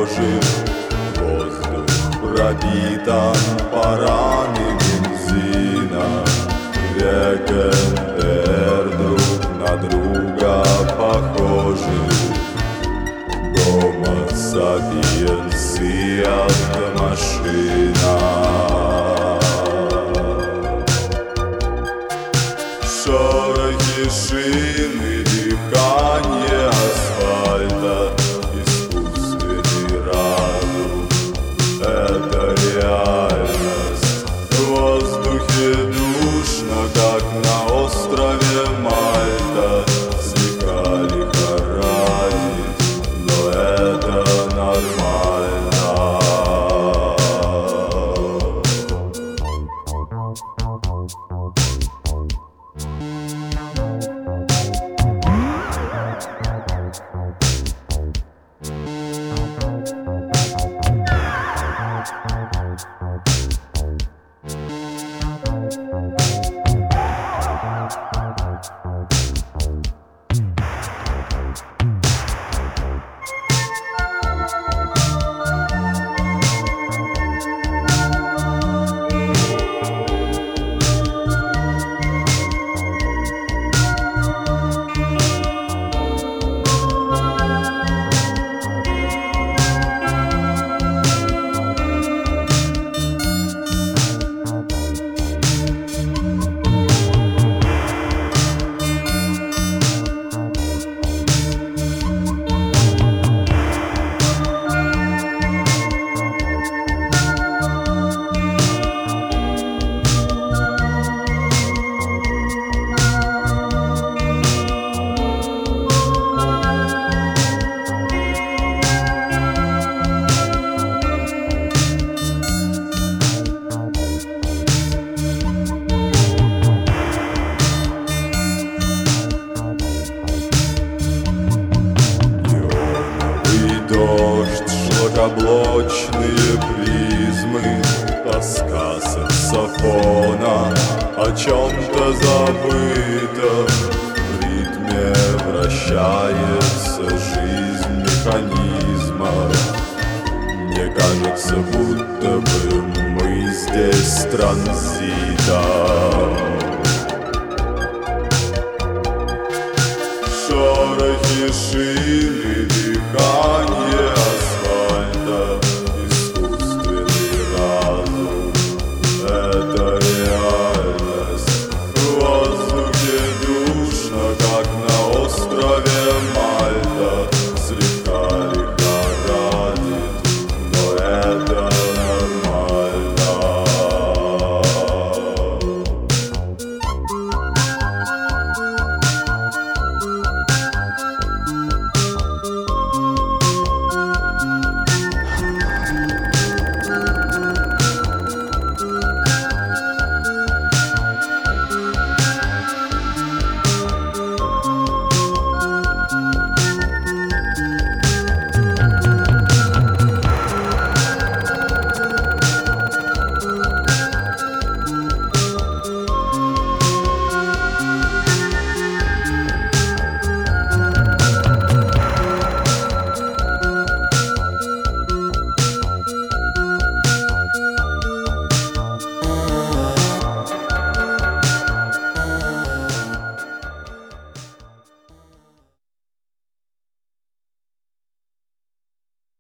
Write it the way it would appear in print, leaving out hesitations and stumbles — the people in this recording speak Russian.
похожи. Воздух пропитан парами бензина, ГКНР друг на друга похожи. Гомо сапиенс и автомашина. Шорохи шины, дыхание асфальта, искусственный разум — это реальность. В воздухе душно, как на острове Мальта. Слегка лихорадит, но это нормально. Дождь, шлакоблочные призмы, тоска саксофона о чем-то забыто. В ритме вращается жизнь механизма. Мне кажется, будто бы мы здесь транзитом. Шорохи шины, дыхание